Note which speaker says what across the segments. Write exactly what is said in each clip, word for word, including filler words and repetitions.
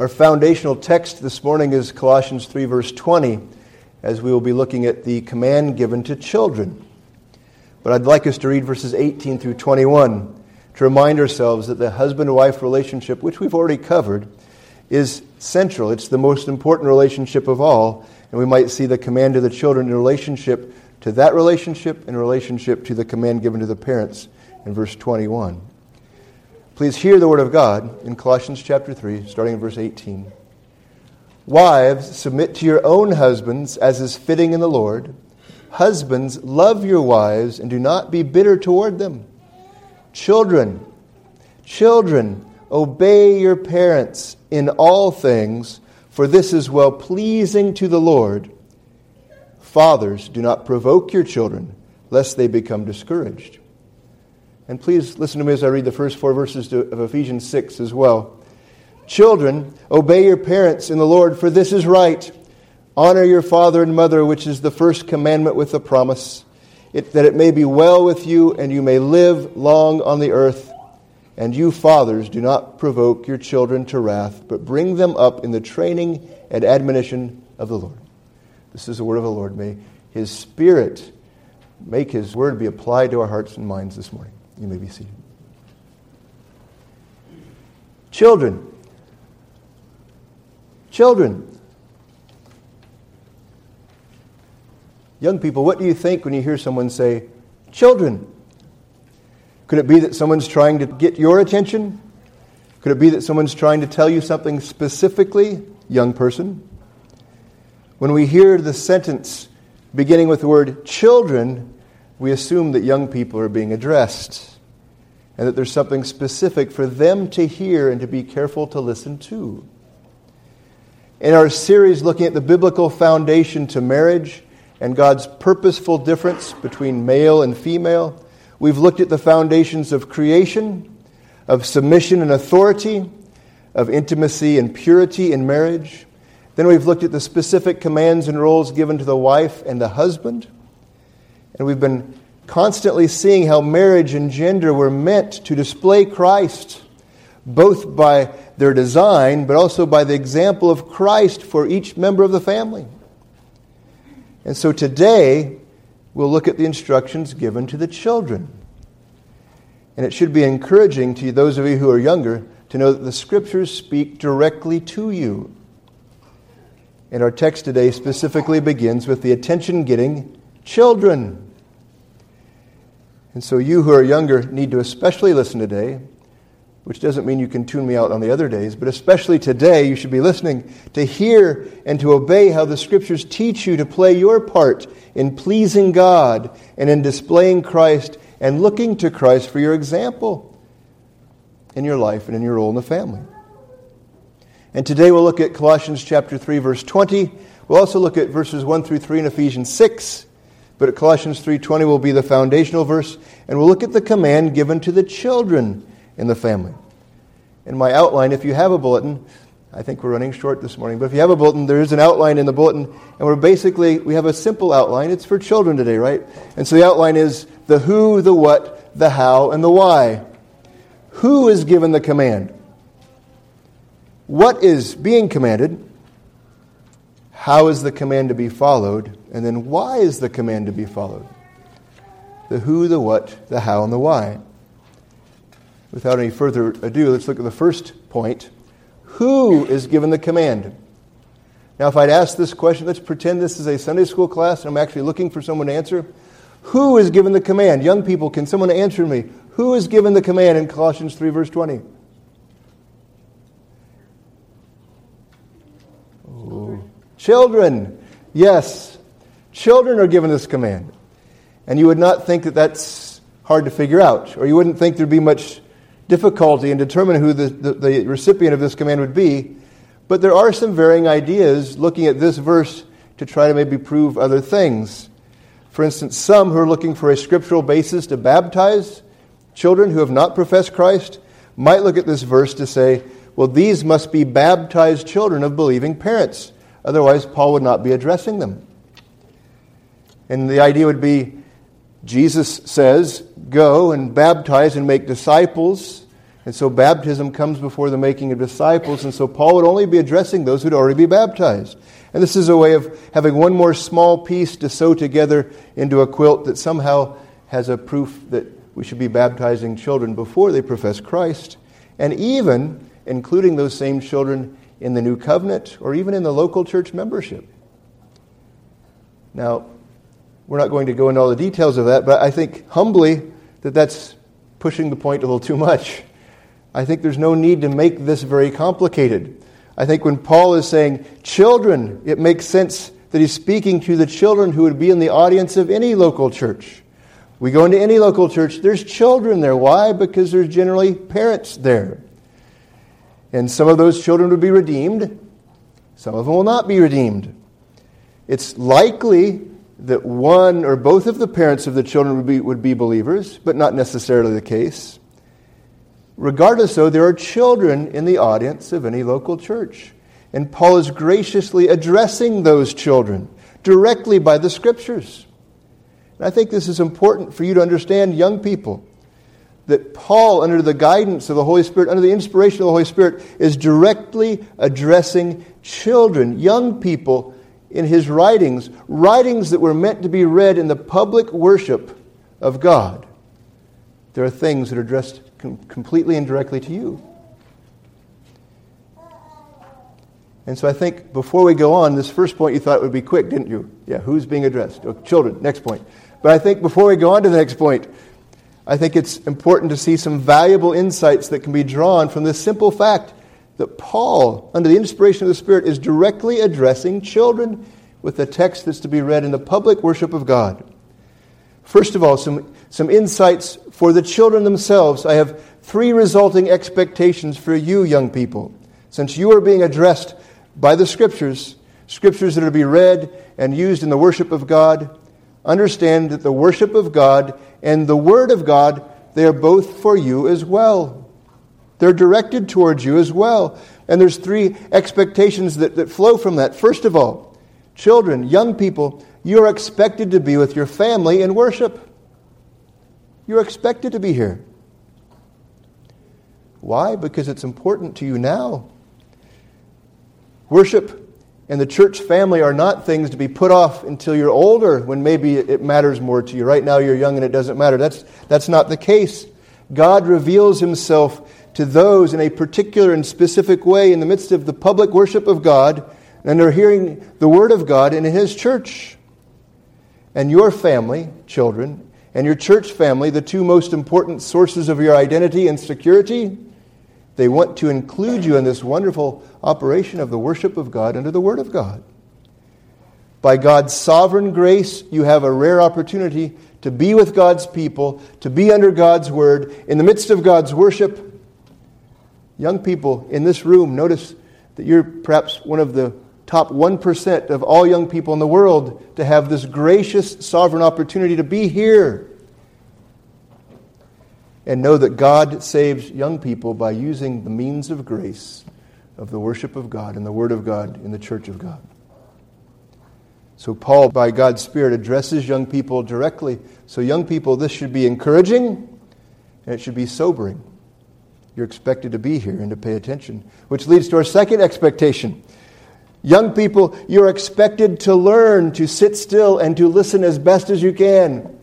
Speaker 1: Our foundational text this morning is Colossians three, verse twenty, as we will be looking at the command given to children. But I'd like us to read verses eighteen through twenty-one to remind ourselves that the husband-wife relationship, which we've already covered, is central. It's the most important relationship of all, and we might see the command to the children in relationship to that relationship, in relationship to the command given to the parents in verse twenty-one. Please hear the word of God in Colossians chapter three, starting in verse eighteen. Wives, submit to your own husbands as is fitting in the Lord. Husbands, love your wives and do not be bitter toward them. Children, children, obey your parents in all things, for this is well-pleasing to the Lord. Fathers, do not provoke your children, lest they become discouraged. And please listen to me as I read the first four verses of Ephesians six as well. Children, obey your parents in the Lord, for this is right. Honor your father and mother, which is the first commandment with a promise, it, that it may be well with you and you may live long on the earth. And you fathers, do not provoke your children to wrath, but bring them up in the training and admonition of the Lord. This is the word of the Lord. May His Spirit make His word be applied to our hearts and minds this morning. You may be seated. Children. Children. Young people, what do you think when you hear someone say, children? Could it be that someone's trying to get your attention? Could it be that someone's trying to tell you something specifically, young person? When we hear the sentence beginning with the word children, we assume that young people are being addressed and that there's something specific for them to hear and to be careful to listen to. In our series looking at the biblical foundation to marriage and God's purposeful difference between male and female, we've looked at the foundations of creation, of submission and authority, of intimacy and purity in marriage. Then we've looked at the specific commands and roles given to the wife and the husband. And we've been constantly seeing how marriage and gender were meant to display Christ, both by their design, but also by the example of Christ for each member of the family. And so today, we'll look at the instructions given to the children. And it should be encouraging to those of you who are younger to know that the Scriptures speak directly to you. And our text today specifically begins with the attention-getting children. And so you who are younger need to especially listen today, which doesn't mean you can tune me out on the other days, but especially today you should be listening to hear and to obey how the Scriptures teach you to play your part in pleasing God and in displaying Christ and looking to Christ for your example in your life and in your role in the family. And today we'll look at Colossians chapter three, verse twenty. We'll also look at verses one through three in Ephesians six. But at Colossians three twenty will be the foundational verse. And we'll look at the command given to the children in the family. In my outline, if you have a bulletin, I think we're running short this morning, but if you have a bulletin, there is an outline in the bulletin. And we're basically, we have a simple outline. It's for children today, right? And so the outline is the who, the what, the how, and the why. Who is given the command? What is being commanded? How is the command to be followed? And then why is the command to be followed? The who, the what, the how, and the why. Without any further ado, let's look at the first point. Who is given the command? Now, if I'd ask this question, let's pretend this is a Sunday school class and I'm actually looking for someone to answer. Who is given the command? Young people, can someone answer me? Who is given the command in Colossians three, verse twenty? Children. Yes. Children are given this command. And you would not think that that's hard to figure out, or you wouldn't think there'd be much difficulty in determining who the, the, the recipient of this command would be. But there are some varying ideas looking at this verse to try to maybe prove other things. For instance, some who are looking for a scriptural basis to baptize children who have not professed Christ might look at this verse to say, well, these must be baptized children of believing parents. Otherwise, Paul would not be addressing them. And the idea would be, Jesus says, go and baptize and make disciples And so baptism comes before the making of disciples, and so Paul would only be addressing those who'd already be baptized. And this is a way of having one more small piece to sew together into a quilt that somehow has a proof that we should be baptizing children before they profess Christ, and even including those same children in the new covenant or even in the local church membership. Now, we're not going to go into all the details of that, but I think humbly that that's pushing the point a little too much. I think there's no need to make this very complicated. I think when Paul is saying children, it makes sense that he's speaking to the children who would be in the audience of any local church. We go into any local church, there's children there. Why? Because there's generally parents there. And some of those children would be redeemed. Some of them will not be redeemed. It's likely that one or both of the parents of the children would be, would be believers, but not necessarily the case. Regardless, though, there are children in the audience of any local church. And Paul is graciously addressing those children directly by the Scriptures. And I think this is important for you to understand, young people, that Paul, under the guidance of the Holy Spirit, under the inspiration of the Holy Spirit, is directly addressing children, young people, in his writings, writings that were meant to be read in the public worship of God. There are things that are addressed com- completely and directly to you. And so I think before we go on, this first point you thought would be quick, didn't you? Yeah, who's being addressed? Oh, children, next point. But I think before we go on to the next point, I think it's important to see some valuable insights that can be drawn from this simple fact that Paul, under the inspiration of the Spirit, is directly addressing children with the text that's to be read in the public worship of God. First of all, some, some insights for the children themselves. I have three resulting expectations for you, young people. Since you are being addressed by the Scriptures, Scriptures that are to be read and used in the worship of God, understand that the worship of God and the Word of God, they are both for you as well. They're directed towards you as well. And there's three expectations that, that flow from that. First of all, children, young people, you are expected to be with your family in worship. You're expected to be here. Why? Because it's important to you now. Worship and the church family are not things to be put off until you're older, when maybe it matters more to you. Right now you're young and it doesn't matter. That's, that's not the case. God reveals Himself to those in a particular and specific way in the midst of the public worship of God, and they're hearing the Word of God in His church. And your family, children, and your church family, the two most important sources of your identity and security, they want to include you in this wonderful operation of the worship of God under the Word of God. By God's sovereign grace, you have a rare opportunity to be with God's people, to be under God's Word, in the midst of God's worship. Young people in this room, notice that you're perhaps one of the top one percent of all young people in the world to have this gracious, sovereign opportunity to be here. And know that God saves young people by using the means of grace of the worship of God and the Word of God in the church of God. So Paul, by God's Spirit, addresses young people directly. So young people, this should be encouraging and it should be sobering. You're expected to be here and to pay attention. Which leads to our second expectation. Young people, you're expected to learn to sit still and to listen as best as you can.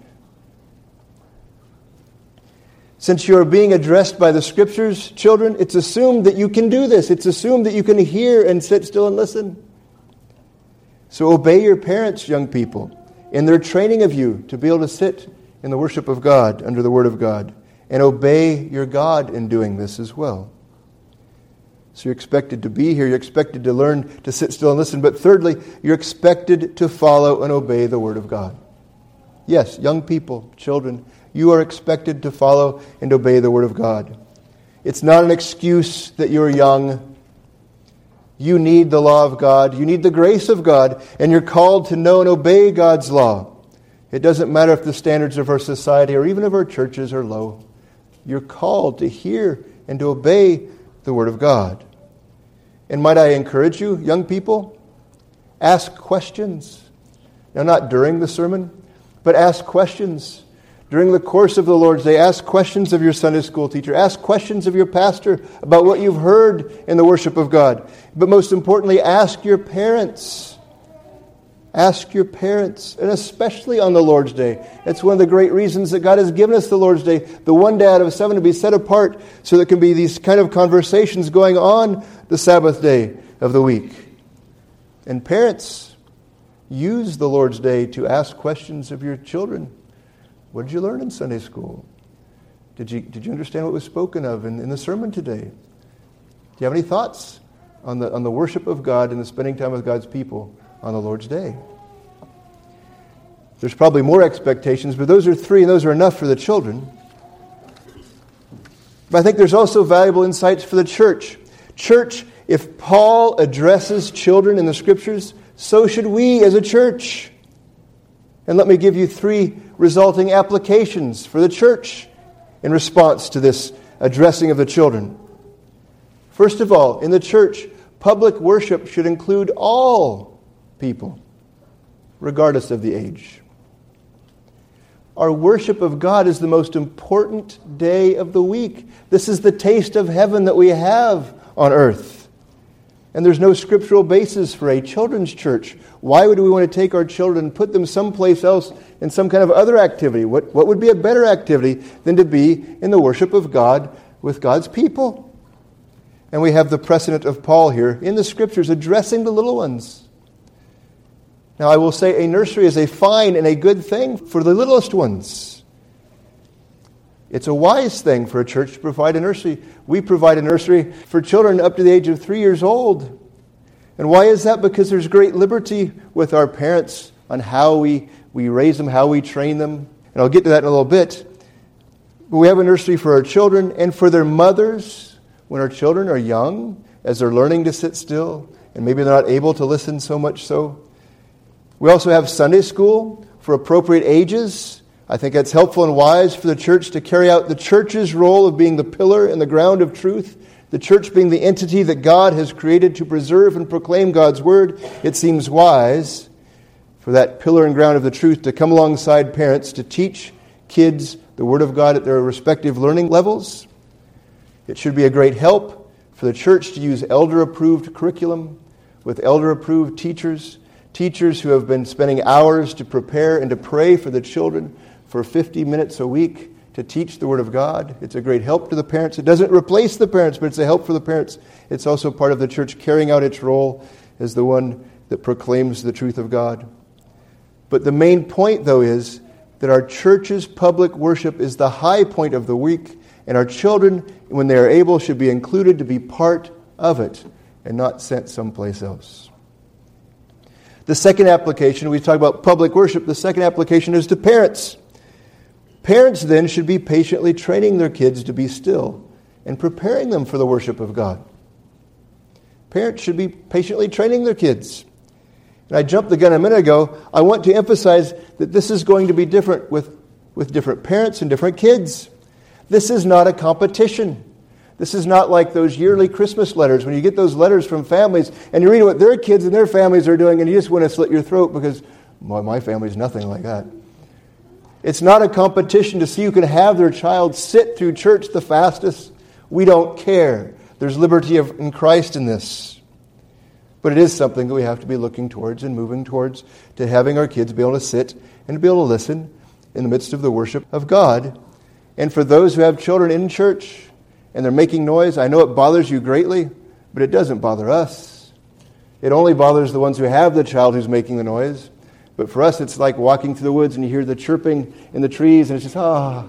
Speaker 1: Since you're being addressed by the Scriptures, children, it's assumed that you can do this. It's assumed that you can hear and sit still and listen. So obey your parents, young people, in their training of you to be able to sit in the worship of God under the Word of God. And obey your God in doing this as well. So you're expected to be here. You're expected to learn to sit still and listen. But thirdly, you're expected to follow and obey the Word of God. Yes, young people, children, you are expected to follow and obey the Word of God. It's not an excuse that you're young. You need the law of God. You need the grace of God. And you're called to know and obey God's law. It doesn't matter if the standards of our society or even of our churches are low. You're called to hear and to obey the Word of God. And might I encourage you, young people, ask questions. Now, not during the sermon, but ask questions. During the course of the Lord's Day, ask questions of your Sunday school teacher. Ask questions of your pastor about what you've heard in the worship of God. But most importantly, ask your parents. Ask your parents, and especially on the Lord's Day. That's one of the great reasons that God has given us the Lord's Day, the one day out of seven to be set apart so there can be these kind of conversations going on the Sabbath day of the week. And parents, use the Lord's Day to ask questions of your children. What did you learn in Sunday school? Did you, did you understand what was spoken of in, in the sermon today? Do you have any thoughts on the, on the worship of God and the spending time with God's people on the Lord's Day? There's probably more expectations, but those are three, and those are enough for the children. But I think there's also valuable insights for the church. Church, if Paul addresses children in the Scriptures, so should we as a church. And let me give you three resulting applications for the church in response to this addressing of the children. First of all, in the church, public worship should include all people, regardless of the age. Our worship of God is the most important day of the week. This is the taste of heaven that we have on earth. And there's no scriptural basis for a children's church. Why would we want to take our children and put them someplace else in some kind of other activity? What, what would be a better activity than to be in the worship of God with God's people? And we have the precedent of Paul here in the Scriptures addressing the little ones. Now, I will say a nursery is a fine and a good thing for the littlest ones. It's a wise thing for a church to provide a nursery. We provide a nursery for children up to the age of three years old. And why is that? Because there's great liberty with our parents on how we, we raise them, how we train them. And I'll get to that in a little bit. But we have a nursery for our children and for their mothers when our children are young, as they're learning to sit still, and maybe they're not able to listen so much so. We also have Sunday school for appropriate ages. I think that's helpful and wise for the church to carry out the church's role of being the pillar and the ground of truth. The church being the entity that God has created to preserve and proclaim God's word. It seems wise for that pillar and ground of the truth to come alongside parents to teach kids the word of God at their respective learning levels. It should be a great help for the church to use elder-approved curriculum with elder-approved teachers, teachers who have been spending hours to prepare and to pray for the children for fifty minutes a week to teach the Word of God. It's a great help to the parents. It doesn't replace the parents, but it's a help for the parents. It's also part of the church carrying out its role as the one that proclaims the truth of God. But the main point, though, is that our church's public worship is the high point of the week, and our children, when they are able, should be included to be part of it and not sent someplace else. The second application, we talk about public worship, the second application is to parents. Parents then should be patiently training their kids to be still and preparing them for the worship of God. Parents should be patiently training their kids. And I jumped the gun a minute ago. I want to emphasize that this is going to be different with, with different parents and different kids. This is not a competition. This is not like those yearly Christmas letters when you get those letters from families and you read what their kids and their families are doing and you just want to slit your throat because, well, my family's nothing like that. It's not a competition to see who can have their child sit through church the fastest. We don't care. There's liberty of, in Christ in this. But it is something that we have to be looking towards and moving towards, to having our kids be able to sit and to be able to listen in the midst of the worship of God. And for those who have children in church and they're making noise, I know it bothers you greatly, but it doesn't bother us. It only bothers the ones who have the child who's making the noise. But for us, it's like walking through the woods and you hear the chirping in the trees and it's just, ah.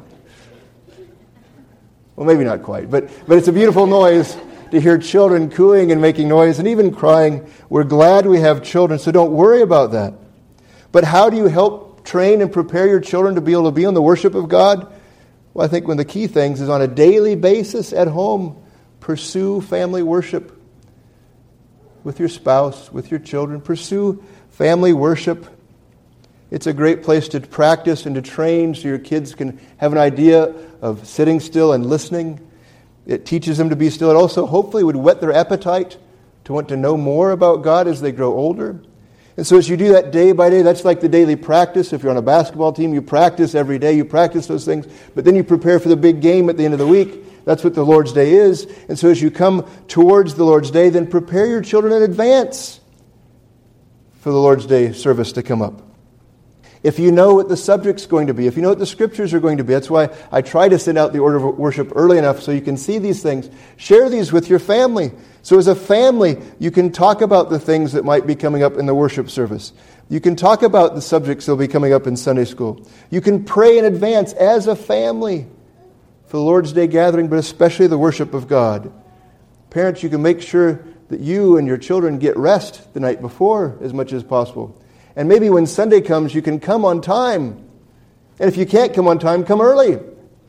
Speaker 1: Well, maybe not quite, but, but it's a beautiful noise to hear children cooing and making noise and even crying. We're glad we have children, so don't worry about that. But how do you help train and prepare your children to be able to be on the worship of God? Well, I think one of the key things is on a daily basis at home, pursue family worship with your spouse, with your children. Pursue family worship. It's a great place to practice and to train so your kids can have an idea of sitting still and listening. It teaches them to be still. It also hopefully would whet their appetite to want to know more about God as they grow older. And so as you do that day by day, that's like the daily practice. If you're on a basketball team, you practice every day. You practice those things. But then you prepare for the big game at the end of the week. That's what the Lord's Day is. And so as you come towards the Lord's Day, then prepare your children in advance for the Lord's Day service to come up. If you know what the subject's going to be, if you know what the scriptures are going to be, that's why I try to send out the order of worship early enough so you can see these things. Share these with your family. So as a family, you can talk about the things that might be coming up in the worship service. You can talk about the subjects that will be coming up in Sunday school. You can pray in advance as a family for the Lord's Day gathering, but especially the worship of God. Parents, you can make sure that you and your children get rest the night before as much as possible. And maybe when Sunday comes, you can come on time. And if you can't come on time, come early.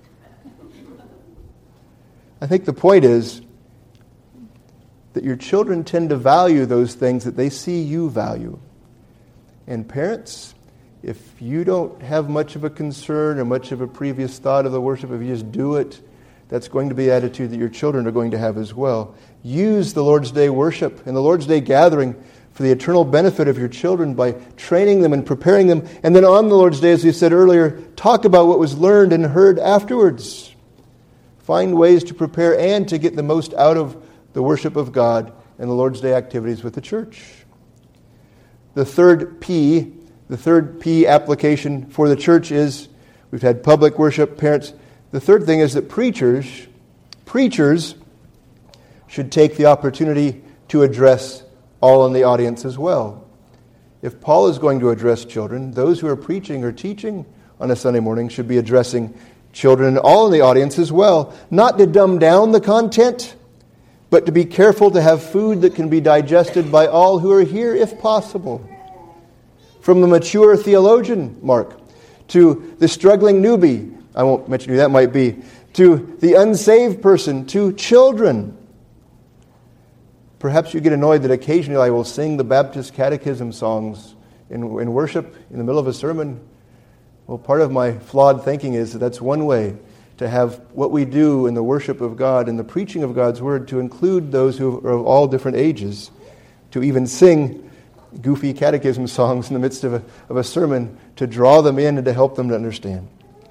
Speaker 1: I think the point is that your children tend to value those things that they see you value. And parents, if you don't have much of a concern or much of a previous thought of the worship, if you just do it, that's going to be the attitude that your children are going to have as well. Use the Lord's Day worship and the Lord's Day gathering for the eternal benefit of your children by training them and preparing them. And then on the Lord's Day, as we said earlier, talk about what was learned and heard afterwards. Find ways to prepare and to get the most out of the worship of God and the Lord's Day activities with the church. The third P, the third P application for the church is, we've had public worship, parents. The third thing is that preachers, preachers should take the opportunity to address all in the audience as well. If Paul is going to address children, those who are preaching or teaching on a Sunday morning should be addressing children all in the audience as well. Not to dumb down the content, but to be careful to have food that can be digested by all who are here if possible. From the mature theologian, Mark, to the struggling newbie, I won't mention who that might be, to the unsaved person, to children. Perhaps you get annoyed that occasionally I will sing the Baptist catechism songs in, in worship in the middle of a sermon. Well, part of my flawed thinking is that that's one way to have what we do in the worship of God and the preaching of God's Word to include those who are of all different ages, to even sing goofy catechism songs in the midst of a, of a sermon to draw them in and to help them to understand.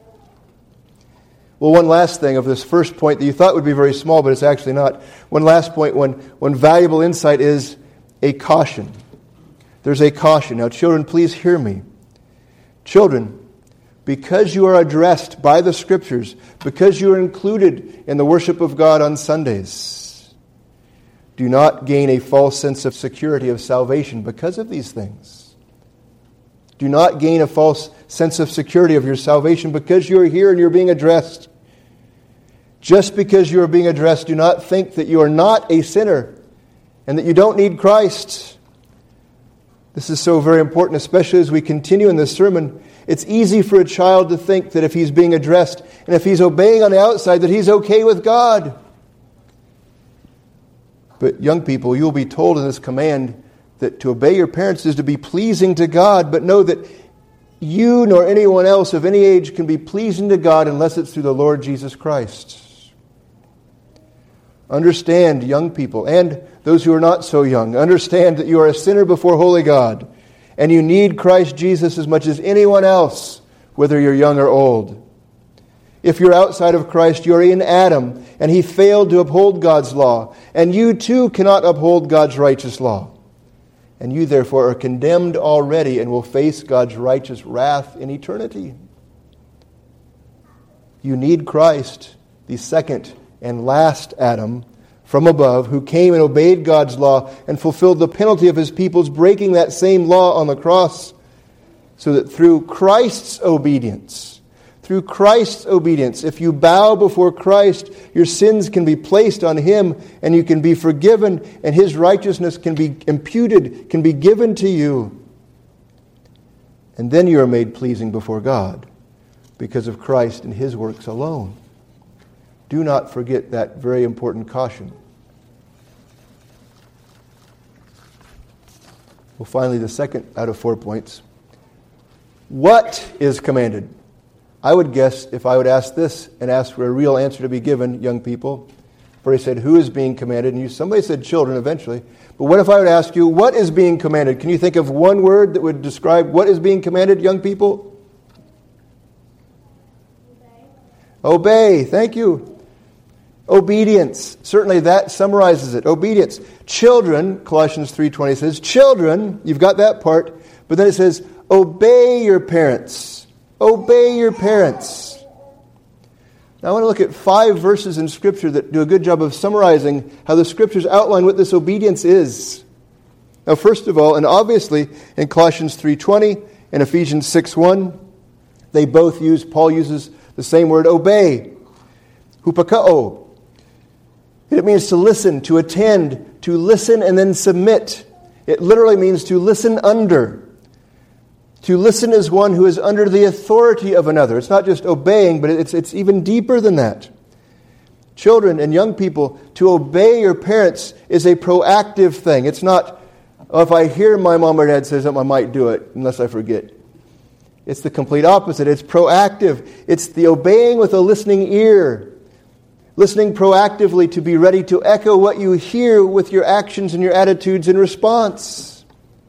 Speaker 1: Well, one last thing of this first point that you thought would be very small, but it's actually not. One last point, one, one valuable insight is a caution. There's a caution. Now, children, please hear me. Children, because you are addressed by the Scriptures, because you are included in the worship of God on Sundays, do not gain a false sense of security of salvation because of these things. Do not gain a false sense of security of your salvation because you are here and you're being addressed. Just because you are being addressed, do not think that you are not a sinner and that you don't need Christ. This is so very important, especially as we continue in this sermon. It's easy for a child to think that if he's being addressed and if he's obeying on the outside, that he's okay with God. But young people, you'll be told in this command that to obey your parents is to be pleasing to God, but know that you nor anyone else of any age can be pleasing to God unless it's through the Lord Jesus Christ. Understand, young people, and those who are not so young, understand that you are a sinner before holy God, and you need Christ Jesus as much as anyone else, whether you're young or old. If you're outside of Christ, you're in Adam, and he failed to uphold God's law, and you too cannot uphold God's righteous law. And you therefore are condemned already and will face God's righteous wrath in eternity. You need Christ, the second and last Adam from above, who came and obeyed God's law and fulfilled the penalty of his people's breaking that same law on the cross, so that through Christ's obedience, through Christ's obedience, if you bow before Christ, your sins can be placed on him and you can be forgiven, and his righteousness can be imputed, can be given to you. And then you are made pleasing before God because of Christ and his works alone. Do not forget that very important caution. Well, finally, the second out of four points. What is commanded? I would guess if I would ask this and ask for a real answer to be given, young people, already said who is being commanded, and you somebody said children eventually. But what if I would ask you, what is being commanded? Can you think of one word that would describe what is being commanded, young people? Obey. Obey. Thank you. Obedience. Certainly that summarizes it. Obedience. Children, Colossians three twenty says, children, you've got that part, but then it says, obey your parents. Obey your parents. Now I want to look at five verses in Scripture that do a good job of summarizing how the Scriptures outline what this obedience is. Now first of all, and obviously in Colossians three twenty and Ephesians six one, they both use, Paul uses the same word, obey. Hupakao. It means to listen, to attend, to listen and then submit. It literally means to listen under. To listen as one who is under the authority of another. It's not just obeying, but it's, it's even deeper than that. Children and young people, to obey your parents is a proactive thing. It's not, oh, if I hear my mom or dad say something, I might do it, unless I forget. It's the complete opposite. It's proactive. It's the obeying with a listening ear. Listening proactively to be ready to echo what you hear with your actions and your attitudes in response.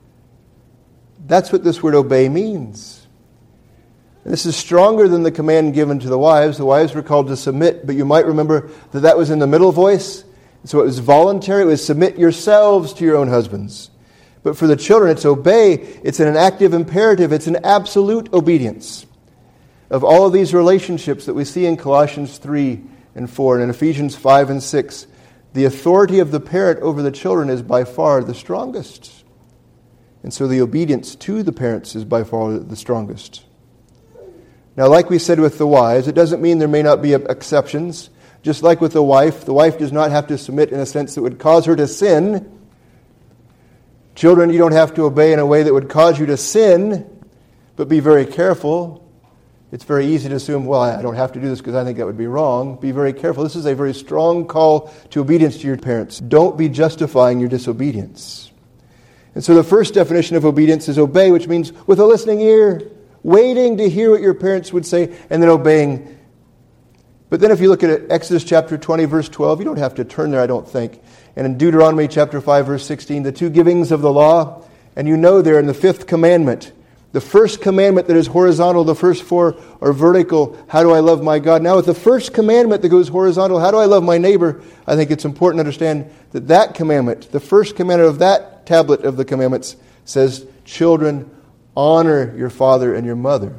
Speaker 1: That's what this word obey means. And this is stronger than the command given to the wives. The wives were called to submit, but you might remember that that was in the middle voice. So it was voluntary. It was submit yourselves to your own husbands. But for the children, it's obey. It's an active imperative. It's an absolute obedience. Of all of these relationships that we see in Colossians three and four, and in Ephesians five and six, the authority of the parent over the children is by far the strongest. And so the obedience to the parents is by far the strongest. Now, like we said with the wives, it doesn't mean there may not be exceptions. Just like with the wife, the wife does not have to submit in a sense that would cause her to sin. Children, you don't have to obey in a way that would cause you to sin, but be very careful. It's very easy to assume, well, I don't have to do this because I think that would be wrong. Be very careful. This is a very strong call to obedience to your parents. Don't be justifying your disobedience. And so the first definition of obedience is obey, which means with a listening ear, waiting to hear what your parents would say, and then obeying. But then if you look at Exodus chapter twenty, verse twelve, you don't have to turn there, I don't think. And in Deuteronomy chapter five, verse sixteen, the two givings of the law, and you know there in the fifth commandment, the first commandment that is horizontal, the first four are vertical. How do I love my God? Now with the first commandment that goes horizontal, how do I love my neighbor? I think it's important to understand that that commandment, the first commandment of that tablet of the commandments says, children, honor your father and your mother.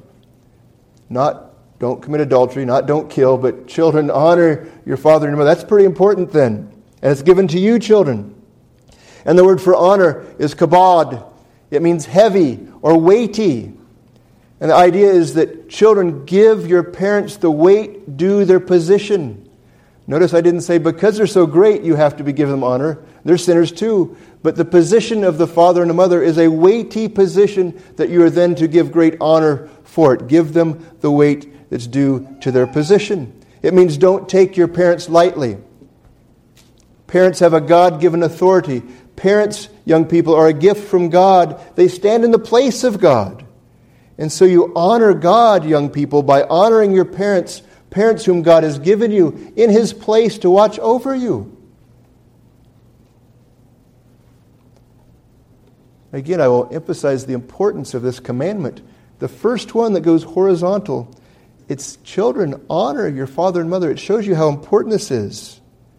Speaker 1: Not don't commit adultery, not don't kill, but children, honor your father and your mother. That's pretty important then. And it's given to you, children. And the word for honor is kabod. It means heavy or weighty. And the idea is that children, give your parents the weight due their position. Notice I didn't say because they're so great you have to be giving them honor. They're sinners too. But the position of the father and the mother is a weighty position that you are then to give great honor for it. Give them the weight that's due to their position. It means don't take your parents lightly. Parents have a God-given authority. Parents, young people, are a gift from God. They stand in the place of God. And so you honor God, young people, by honoring your parents, parents whom God has given you in His place to watch over you. Again, I will emphasize the importance of this commandment. The first one that goes horizontal, it's children, honor your father and mother. It shows you how important this is.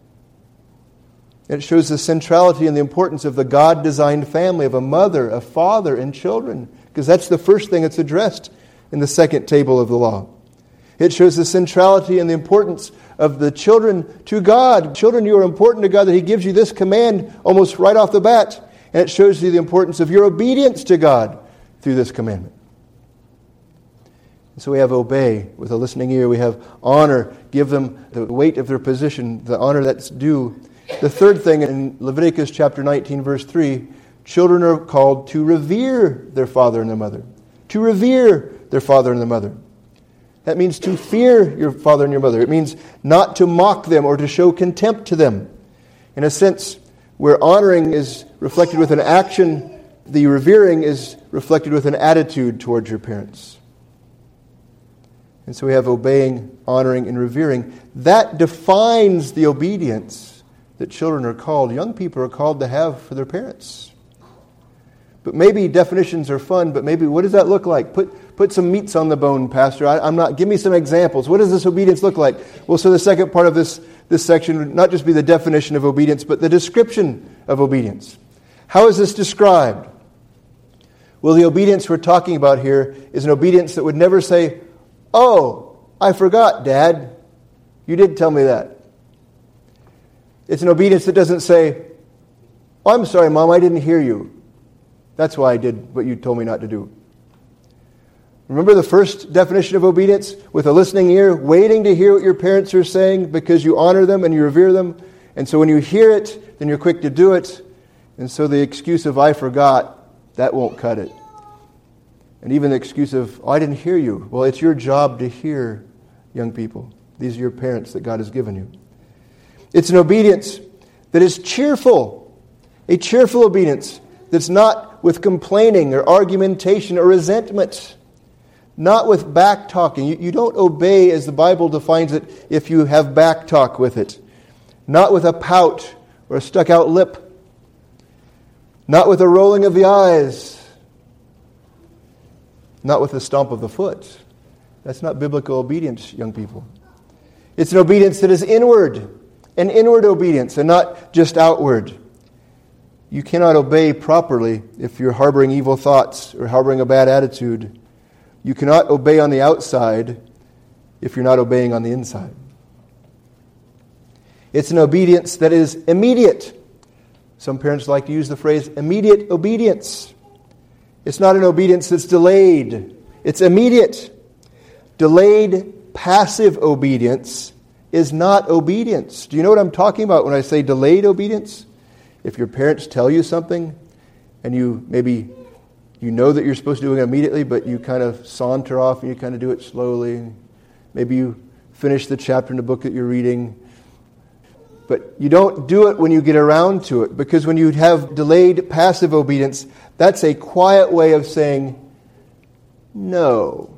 Speaker 1: It shows the centrality and the importance of the God-designed family, of a mother, a father, and children. Because that's the first thing that's addressed in the second table of the law. It shows the centrality and the importance of the children to God. Children, you are important to God, that He gives you this command almost right off the bat. And it shows you the importance of your obedience to God through this commandment. So we have obey with a listening ear. We have honor. Give them the weight of their position, the honor that's due. The third thing in Leviticus chapter nineteen, verse three, children are called to revere their father and their mother. To revere their father and their mother. That means to fear your father and your mother. It means not to mock them or to show contempt to them. In a sense, where honoring is reflected with an action, the revering is reflected with an attitude towards your parents. And so we have obeying, honoring, and revering. That defines the obedience. that children are called, young people are called to have for their parents. But maybe definitions are fun, but maybe what does that look like? Put put some meats on the bone, Pastor. I, I'm not. Give me some examples. What does this obedience look like? Well, so the second part of this, this section would not just be the definition of obedience, but the description of obedience. How is this described? Well, the obedience we're talking about here is an obedience that would never say, "Oh, I forgot, Dad. You did tell me that." It's an obedience that doesn't say, "Oh, I'm sorry, Mom, I didn't hear you. That's why I did what you told me not to do." Remember the first definition of obedience? With a listening ear, waiting to hear what your parents are saying because you honor them and you revere them. And so when you hear it, then you're quick to do it. And so the excuse of "I forgot," that won't cut it. And even the excuse of "Oh, I didn't hear you." Well, it's your job to hear, young people. These are your parents that God has given you. It's an obedience that is cheerful. A cheerful obedience that's not with complaining or argumentation or resentment. Not with back talking. You, you don't obey as the Bible defines it if you have back talk with it. Not with a pout or a stuck out lip. Not with a rolling of the eyes. Not with a stomp of the foot. That's not biblical obedience, young people. It's an obedience that is inward. An inward obedience and not just outward. You cannot obey properly if you're harboring evil thoughts or harboring a bad attitude. You cannot obey on the outside if you're not obeying on the inside. It's an obedience that is immediate. Some parents like to use the phrase immediate obedience. It's not an obedience that's delayed. It's immediate. Delayed passive obedience is not obedience. Do you know what I'm talking about when I say delayed obedience? If your parents tell you something and you maybe you know that you're supposed to do it immediately, but you kind of saunter off and you kind of do it slowly. Maybe you finish the chapter in the book that you're reading. But you don't do it when you get around to it, because when you have delayed passive obedience, that's a quiet way of saying, "No,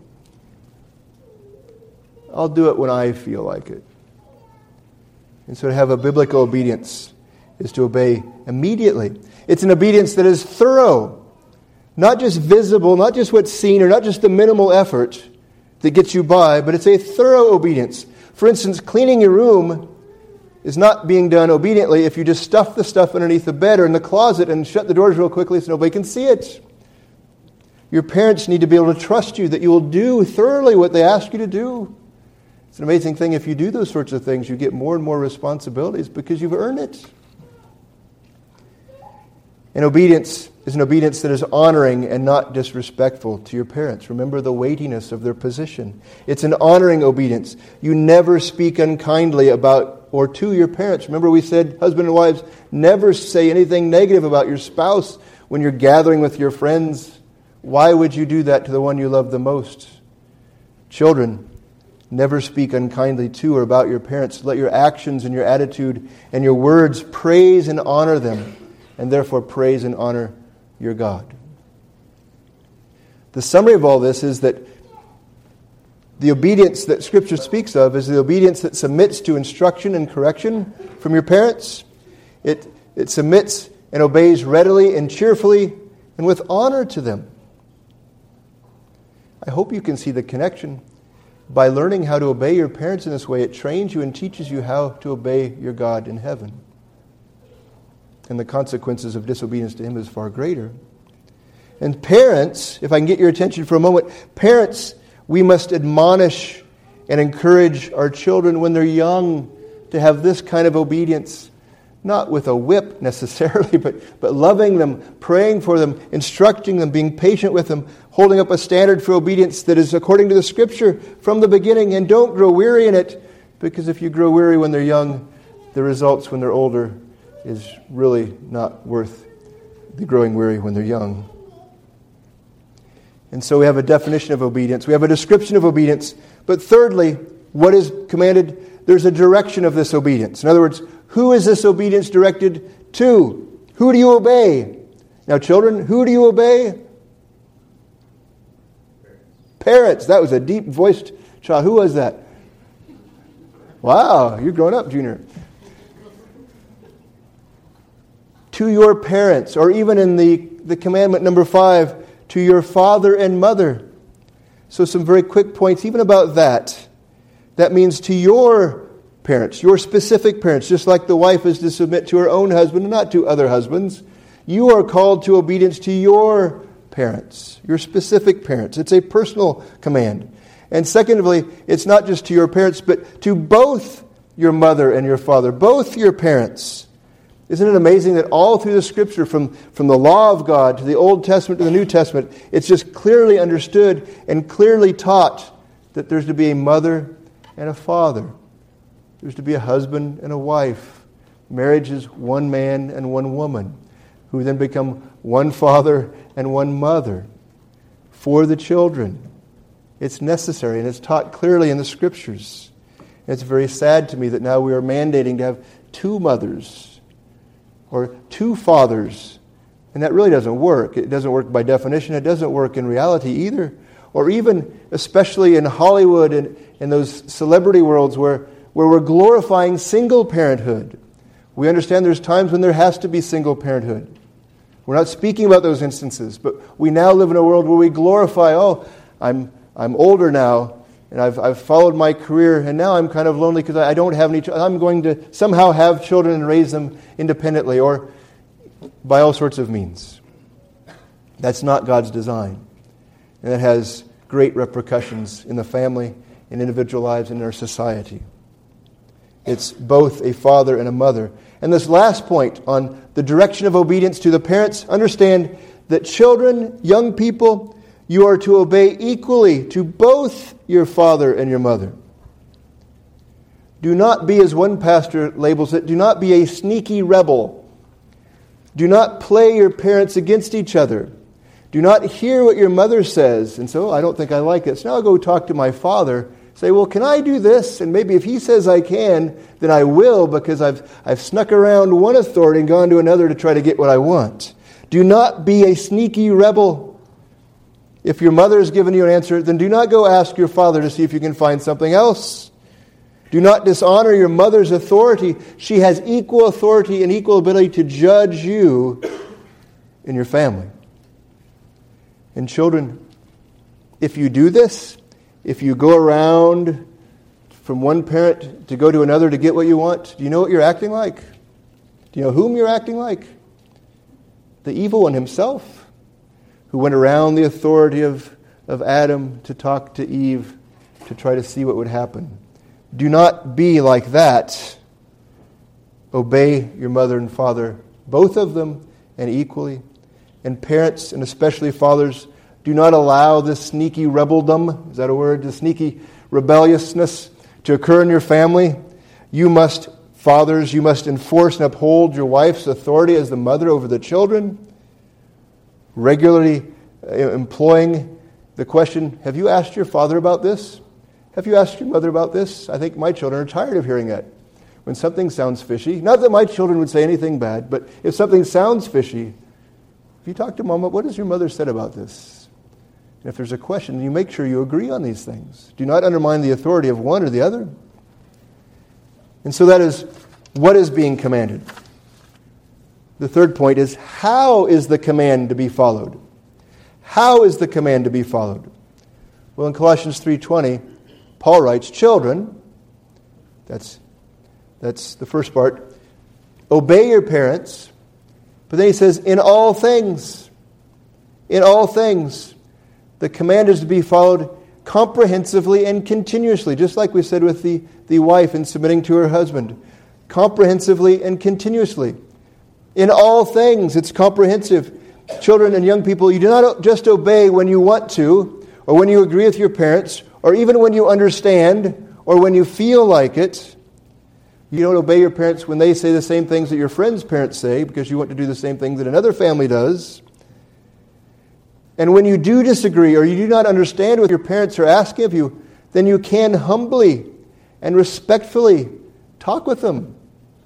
Speaker 1: I'll do it when I feel like it." And so to have a biblical obedience is to obey immediately. It's an obedience that is thorough, not just visible, not just what's seen, or not just the minimal effort that gets you by, but it's a thorough obedience. For instance, cleaning your room is not being done obediently if you just stuff the stuff underneath the bed or in the closet and shut the doors real quickly so nobody can see it. Your parents need to be able to trust you that you will do thoroughly what they ask you to do. It's an amazing thing. If you do those sorts of things, you get more and more responsibilities because you've earned it. And obedience is an obedience that is honoring and not disrespectful to your parents. Remember the weightiness of their position. It's an honoring obedience. You never speak unkindly about or to your parents. Remember we said, husband and wives, never say anything negative about your spouse when you're gathering with your friends. Why would you do that to the one you love the most? Children, never speak unkindly to or about your parents. Let your actions and your attitude and your words praise and honor them, and therefore praise and honor your God. The summary of all this is that the obedience that Scripture speaks of is the obedience that submits to instruction and correction from your parents. It, it submits and obeys readily and cheerfully and with honor to them. I hope you can see the connection. By learning how to obey your parents in this way, it trains you and teaches you how to obey your God in heaven. And the consequences of disobedience to Him is far greater. And parents, if I can get your attention for a moment, parents, we must admonish and encourage our children when they're young to have this kind of obedience. Not with a whip necessarily, but, but loving them, praying for them, instructing them, being patient with them, holding up a standard for obedience that is according to the Scripture from the beginning. And don't grow weary in it, because if you grow weary when they're young, the results when they're older is really not worth the growing weary when they're young. And so we have a definition of obedience. We have a description of obedience. But thirdly, what is commanded? There's a direction of this obedience. In other words, who is this obedience directed to? Who do you obey? Now, children, who do you obey? Parents. That was a deep-voiced child. Who was that? Wow, you're growing up, Junior. to your parents, or even in the, the commandment number five, to your father and mother. So some very quick points even about that. That means to your parents, your specific parents, just like the wife is to submit to her own husband and not to other husbands. You are called to obedience to your parents, your specific parents. It's a personal command. And secondly, it's not just to your parents, but to both your mother and your father, both your parents. Isn't it amazing that all through the Scripture, from, from the law of God to the Old Testament to the New Testament, it's just clearly understood and clearly taught that there's to be a mother and a father. There's to be a husband and a wife. Marriage is one man and one woman, who then become one father and one mother for the children. It's necessary, and it's taught clearly in the Scriptures. And it's very sad to me that now we are mandating to have two mothers or two fathers. And that really doesn't work. It doesn't work by definition. It doesn't work in reality either. Or even, especially in Hollywood and in those celebrity worlds where, where we're glorifying single parenthood. We understand there's times when there has to be single parenthood. We're not speaking about those instances, but we now live in a world where we glorify, oh, I'm I'm older now, and I've I've followed my career, and now I'm kind of lonely because I don't have any children. I'm going to somehow have children and raise them independently or by all sorts of means. That's not God's design. And that has great repercussions in the family, in individual lives, and in our society. It's both a father and a mother. And this last point on the direction of obedience to the parents, understand that children, young people, you are to obey equally to both your father and your mother. Do not be, as one pastor labels it, do not be a sneaky rebel. Do not play your parents against each other. Do not hear what your mother says. And so, I don't think I like this. Now I'll go talk to my father. Say, well, can I do this? And maybe if he says I can, then I will, because I've I've snuck around one authority and gone to another to try to get what I want. Do not be a sneaky rebel. If your mother has given you an answer, then do not go ask your father to see if you can find something else. Do not dishonor your mother's authority. She has equal authority and equal ability to judge you in your family. And children, if you do this, if you go around from one parent to go to another to get what you want, do you know what you're acting like? Do you know whom you're acting like? The evil one himself, who went around the authority of, of Adam to talk to Eve to try to see what would happen. Do not be like that. Obey your mother and father, both of them, and equally. And parents, and especially fathers, do not allow this sneaky rebeldom, is that a word? The sneaky rebelliousness to occur in your family. You must, fathers, you must enforce and uphold your wife's authority as the mother over the children. Regularly employing the question, have you asked your father about this? Have you asked your mother about this? I think my children are tired of hearing that. When something sounds fishy, not that my children would say anything bad, but if something sounds fishy, if you talk to Mom, what has your mother said about this? And if there's a question, you make sure you agree on these things. Do not undermine the authority of one or the other. And so that is what is being commanded. The third point is, how is the command to be followed? How is the command to be followed? Well, in Colossians three twenty, Paul writes, children, that's, that's the first part, obey your parents. But then he says, in all things, in all things, the command is to be followed comprehensively and continuously, just like we said with the, the wife in submitting to her husband. Comprehensively and continuously. In all things, it's comprehensive. Children and young people, you do not just obey when you want to, or when you agree with your parents, or even when you understand, or when you feel like it. You don't obey your parents when they say the same things that your friends' parents say, because you want to do the same thing that another family does. And when you do disagree, or you do not understand what your parents are asking of you, then you can humbly and respectfully talk with them.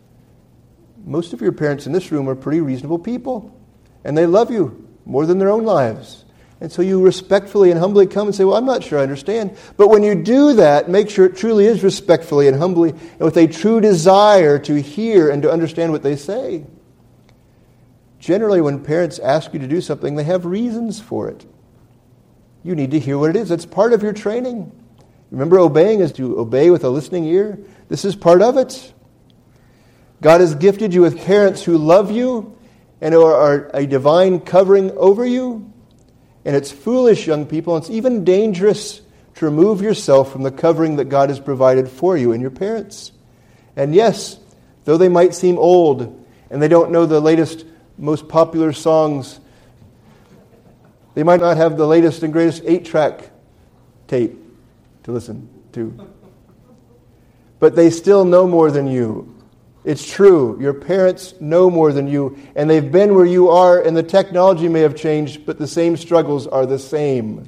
Speaker 1: Most of your parents in this room are pretty reasonable people, and they love you more than their own lives. And so you respectfully and humbly come and say, well, I'm not sure I understand. But when you do that, make sure it truly is respectfully and humbly and with a true desire to hear and to understand what they say. Generally, when parents ask you to do something, they have reasons for it. You need to hear what it is. It's part of your training. Remember, obeying is to obey with a listening ear. This is part of it. God has gifted you with parents who love you and who are a divine covering over you. And it's foolish, young people, and it's even dangerous to remove yourself from the covering that God has provided for you and your parents. And yes, though they might seem old and they don't know the latest, most popular songs, they might not have the latest and greatest eight-track tape to listen to. But they still know more than you. It's true. Your parents know more than you, and they've been where you are, and the technology may have changed, but the same struggles are the same.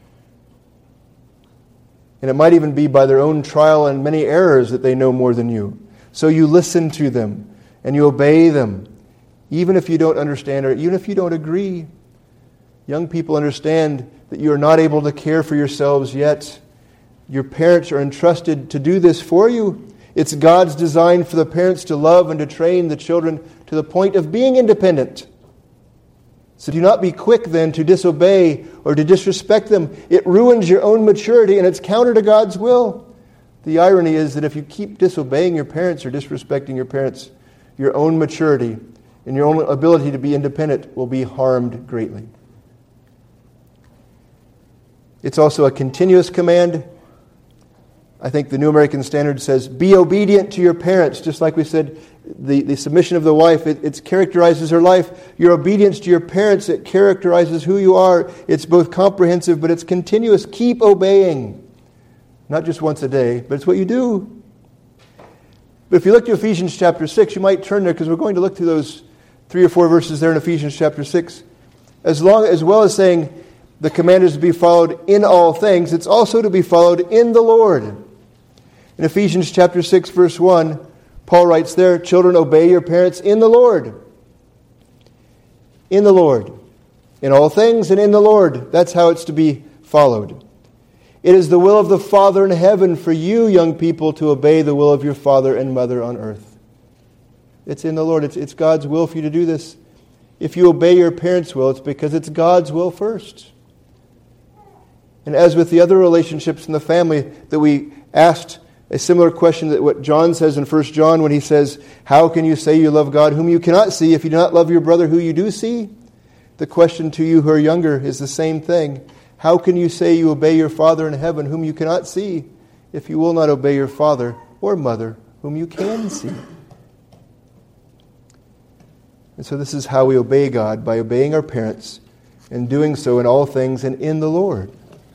Speaker 1: And it might even be by their own trial and many errors that they know more than you. So you listen to them, and you obey them, even if you don't understand or even if you don't agree. Young people, understand that you are not able to care for yourselves yet. Your parents are entrusted to do this for you. It's God's design for the parents to love and to train the children to the point of being independent. So do not be quick then to disobey or to disrespect them. It ruins your own maturity and it's counter to God's will. The irony is that if you keep disobeying your parents or disrespecting your parents, your own maturity and your own ability to be independent will be harmed greatly. It's also a continuous command. I think the New American Standard says, be obedient to your parents. Just like we said, the, the submission of the wife, it, it characterizes her life. Your obedience to your parents, it characterizes who you are. It's both comprehensive, but it's continuous. Keep obeying. Not just once a day, but it's what you do. But if you look to Ephesians chapter six, you might turn there because we're going to look through those three or four verses there in Ephesians chapter six. As long as well as saying the command is to be followed in all things, it's also to be followed in the Lord. In Ephesians chapter six, verse one, Paul writes there, children, obey your parents in the Lord. In the Lord. In all things and in the Lord. That's how it's to be followed. It is the will of the Father in heaven for you, young people, to obey the will of your father and mother on earth. It's in the Lord. It's, it's God's will for you to do this. If you obey your parents' will, it's because it's God's will first. And as with the other relationships in the family that we asked a similar question that what John says in First John when he says, how can you say you love God whom you cannot see if you do not love your brother who you do see? The question to you who are younger is the same thing. How can you say you obey your Father in heaven whom you cannot see if you will not obey your father or mother whom you can see? And so this is how we obey God, by obeying our parents and doing so in all things and in the Lord.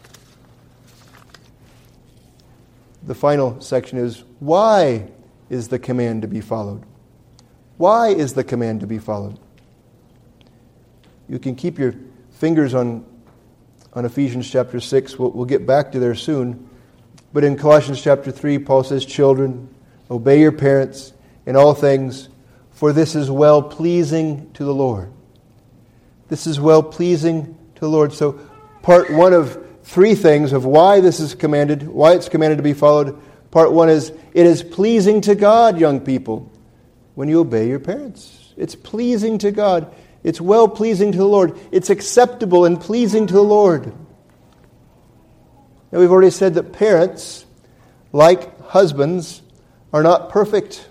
Speaker 1: The final section is, why is the command to be followed? Why is the command to be followed? You can keep your fingers on, on Ephesians chapter six. We'll, we'll get back to there soon. But in Colossians chapter three, Paul says, children, obey your parents in all things, for this is well-pleasing to the Lord. This is well-pleasing to the Lord. So part one of three things of why this is commanded, why it's commanded to be followed. Part one is, it is pleasing to God, young people, when you obey your parents. It's pleasing to God. It's well-pleasing to the Lord. It's acceptable and pleasing to the Lord. Now, we've already said that parents, like husbands, are not perfect.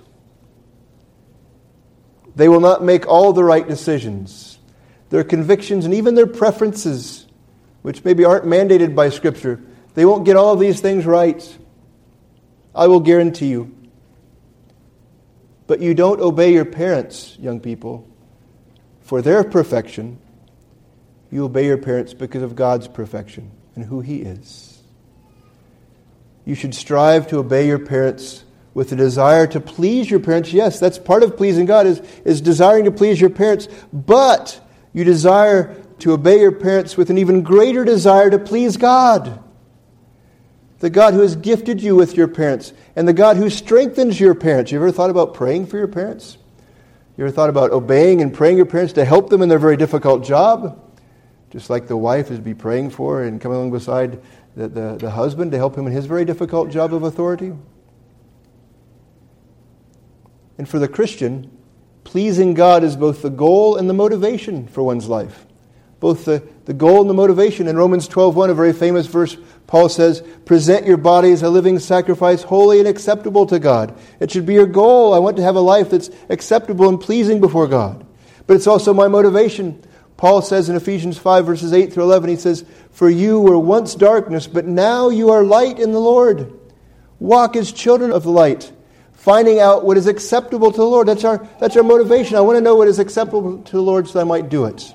Speaker 1: They will not make all the right decisions. Their convictions and even their preferences, which maybe aren't mandated by Scripture, they won't get all of these things right. I will guarantee you. But you don't obey your parents, young people, for their perfection. You obey your parents because of God's perfection and who He is. You should strive to obey your parents with a desire to please your parents. Yes, that's part of pleasing God, is, is desiring to please your parents. But you desire to obey your parents with an even greater desire to please God. The God who has gifted you with your parents, and the God who strengthens your parents. You ever thought about praying for your parents? You ever thought about obeying and praying your parents to help them in their very difficult job? Just like the wife is be praying for and coming along beside the, the, the husband to help him in his very difficult job of authority. And for the Christian, pleasing God is both the goal and the motivation for one's life. Both the, the goal and the motivation. In Romans twelve one, a very famous verse, Paul says, present your body as a living sacrifice, holy and acceptable to God. It should be your goal. I want to have a life that's acceptable and pleasing before God. But it's also my motivation. Paul says in Ephesians five, verses eight through eleven, he says, for you were once darkness, but now you are light in the Lord. Walk as children of the light, finding out what is acceptable to the Lord. That's our, that's our motivation. I want to know what is acceptable to the Lord so that I might do it.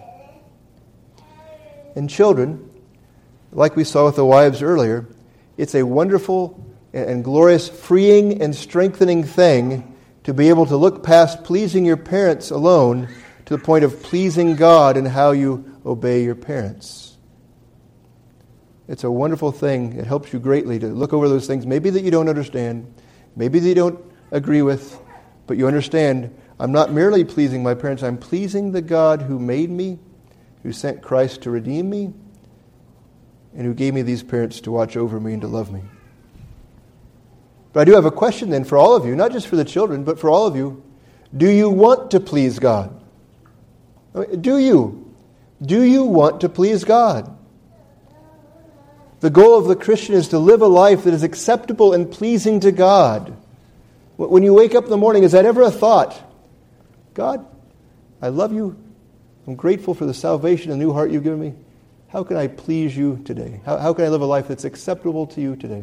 Speaker 1: And children, like we saw with the wives earlier, it's a wonderful and glorious, freeing and strengthening thing to be able to look past pleasing your parents alone to the point of pleasing God in how you obey your parents. It's a wonderful thing. It helps you greatly to look over those things, maybe that you don't understand, maybe that you don't agree with, but you understand, I'm not merely pleasing my parents, I'm pleasing the God who made me, who sent Christ to redeem me, and who gave me these parents to watch over me and to love me. But I do have a question then for all of you, not just for the children, but for all of you. Do you want to please God? Do you? Do you want to please God? The goal of the Christian is to live a life that is acceptable and pleasing to God. When you wake up in the morning, is that ever a thought? God, I love you. I'm grateful for the salvation and the new heart you've given me. How can I please you today? How, how can I live a life that's acceptable to you today?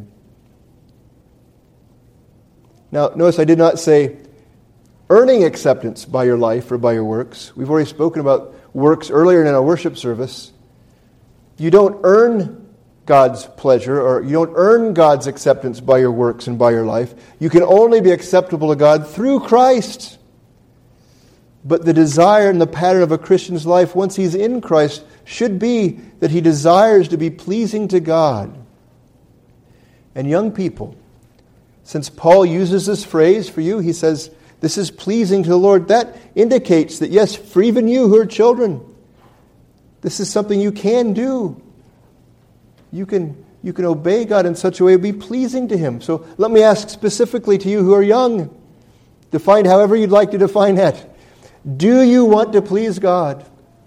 Speaker 1: Now, notice I did not say earning acceptance by your life or by your works. We've already spoken about works earlier in our worship service. You don't earn God's pleasure, or you don't earn God's acceptance by your works and by your life. You can only be acceptable to God through Christ. But the desire and the pattern of a Christian's life, once he's in Christ, should be that he desires to be pleasing to God. And young people, since Paul uses this phrase for you, he says, this is pleasing to the Lord. That indicates that, yes, for even you who are children, this is something you can do. You can, you can obey God in such a way to be pleasing to Him. So let me ask specifically to you who are young, define however you'd like to define that. Do you want to please God?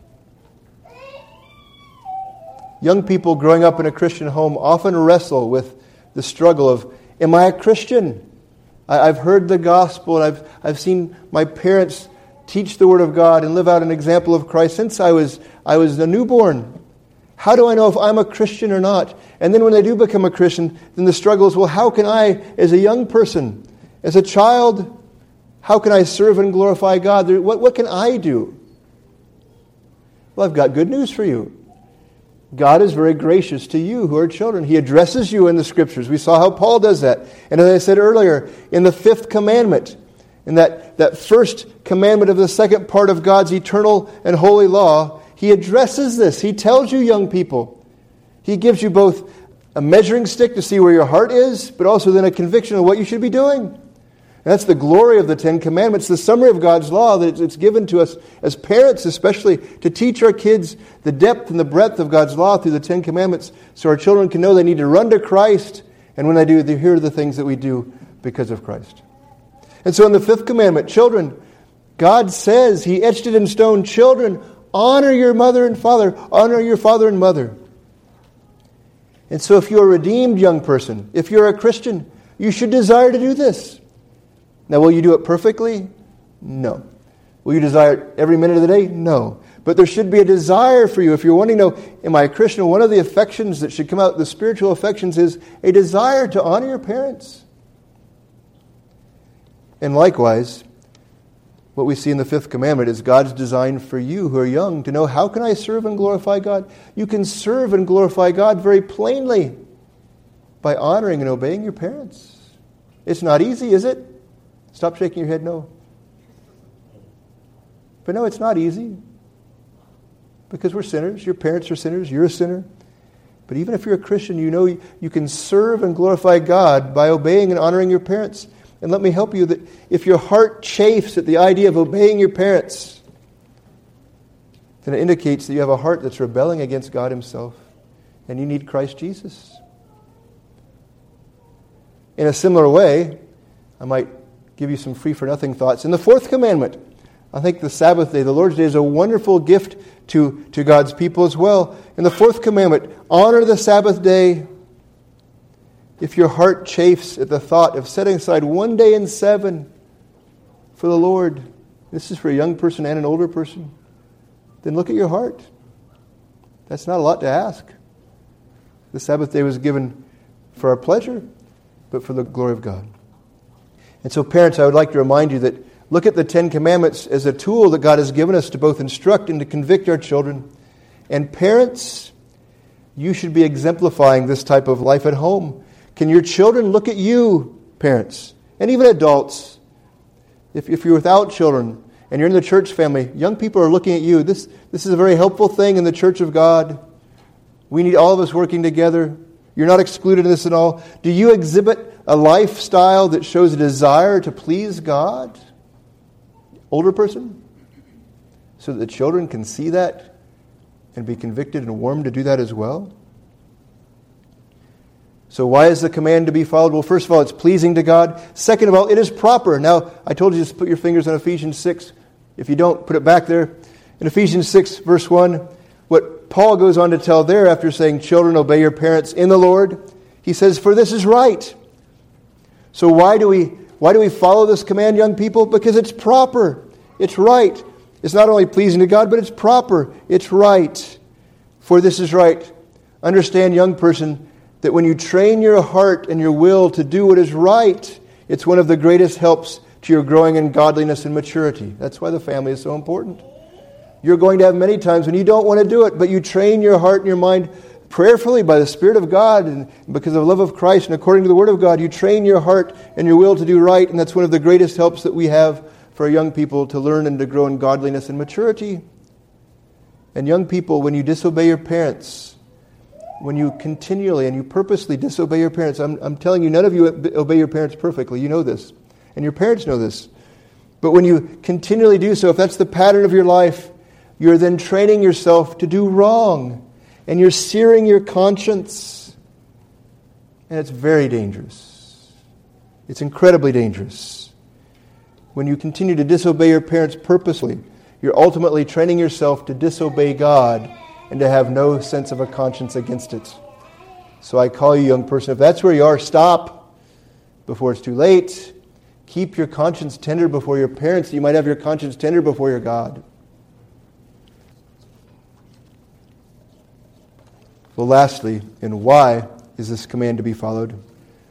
Speaker 1: Young people growing up in a Christian home often wrestle with the struggle of, am I a Christian? I, I've heard the gospel and I've, I've seen my parents teach the Word of God and live out an example of Christ since I was, I was a newborn. How do I know if I'm a Christian or not? And then when they do become a Christian, then the struggle is, well, how can I, as a young person, as a child, how can I serve and glorify God? What, what can I do? Well, I've got good news for you. God is very gracious to you who are children. He addresses you in the Scriptures. We saw how Paul does that. And as I said earlier, in the fifth commandment, in that, that first commandment of the second part of God's eternal and holy law, He addresses this. He tells you, young people, He gives you both a measuring stick to see where your heart is, but also then a conviction of what you should be doing. And that's the glory of the Ten Commandments, the summary of God's law that it's given to us as parents, especially to teach our kids the depth and the breadth of God's law through the Ten Commandments so our children can know they need to run to Christ, and when they do, they hear the things that we do because of Christ. And so in the fifth commandment, children, God says, He etched it in stone, children, honor your mother and father, honor your father and mother. And so if you're a redeemed young person, if you're a Christian, you should desire to do this. Now, will you do it perfectly? No. Will you desire it every minute of the day? No. But there should be a desire for you. If you're wanting to know, am I a Christian? One of the affections that should come out, the spiritual affections, is a desire to honor your parents. And likewise, what we see in the fifth commandment is God's design for you who are young to know, how can I serve and glorify God? You can serve and glorify God very plainly by honoring and obeying your parents. It's not easy, is it? Stop shaking your head, no. But no, it's not easy. Because we're sinners. Your parents are sinners. You're a sinner. But even if you're a Christian, you know you can serve and glorify God by obeying and honoring your parents. And let me help you that if your heart chafes at the idea of obeying your parents, then it indicates that you have a heart that's rebelling against God Himself. And you need Christ Jesus. In a similar way, I might give you some free-for-nothing thoughts. In the fourth commandment, I think the Sabbath day, the Lord's Day, is a wonderful gift to, to God's people as well. And the fourth commandment, honor the Sabbath day. If your heart chafes at the thought of setting aside one day in seven for the Lord, this is for a young person and an older person, then look at your heart. That's not a lot to ask. The Sabbath day was given for our pleasure, but for the glory of God. And so parents, I would like to remind you that look at the Ten Commandments as a tool that God has given us to both instruct and to convict our children. And parents, you should be exemplifying this type of life at home. Can your children look at you, parents, and even adults? If, if you're without children and you're in the church family, young people are looking at you. This, this is a very helpful thing in the church of God. We need all of us working together. You're not excluded in this at all. Do you exhibit a lifestyle that shows a desire to please God? Older person? So that the children can see that and be convicted and warmed to do that as well? So why is the command to be followed? Well, first of all, it's pleasing to God. Second of all, it is proper. Now, I told you to put your fingers on Ephesians six. If you don't, put it back there. In Ephesians six, verse one, what Paul goes on to tell there after saying, children, obey your parents in the Lord, he says, for this is right. So why do we why do we follow this command, young people? Because it's proper. It's right. It's not only pleasing to God, but it's proper. It's right. For this is right. Understand, young person, that when you train your heart and your will to do what is right, it's one of the greatest helps to your growing in godliness and maturity. That's why the family is so important. You're going to have many times when you don't want to do it, but you train your heart and your mind prayerfully by the Spirit of God and because of the love of Christ and according to the Word of God. You train your heart and your will to do right, and that's one of the greatest helps that we have for our young people to learn and to grow in godliness and maturity. And young people, when you disobey your parents, when you continually and you purposely disobey your parents, I'm, I'm telling you, none of you obey your parents perfectly. You know this. And your parents know this. But when you continually do so, if that's the pattern of your life, you're then training yourself to do wrong. And you're searing your conscience. And it's very dangerous. It's incredibly dangerous. When you continue to disobey your parents purposely, you're ultimately training yourself to disobey God and to have no sense of a conscience against it. So I call you, young person, if that's where you are, stop before it's too late. Keep your conscience tender before your parents. You might have your conscience tender before your God. Well, lastly, and why is this command to be followed?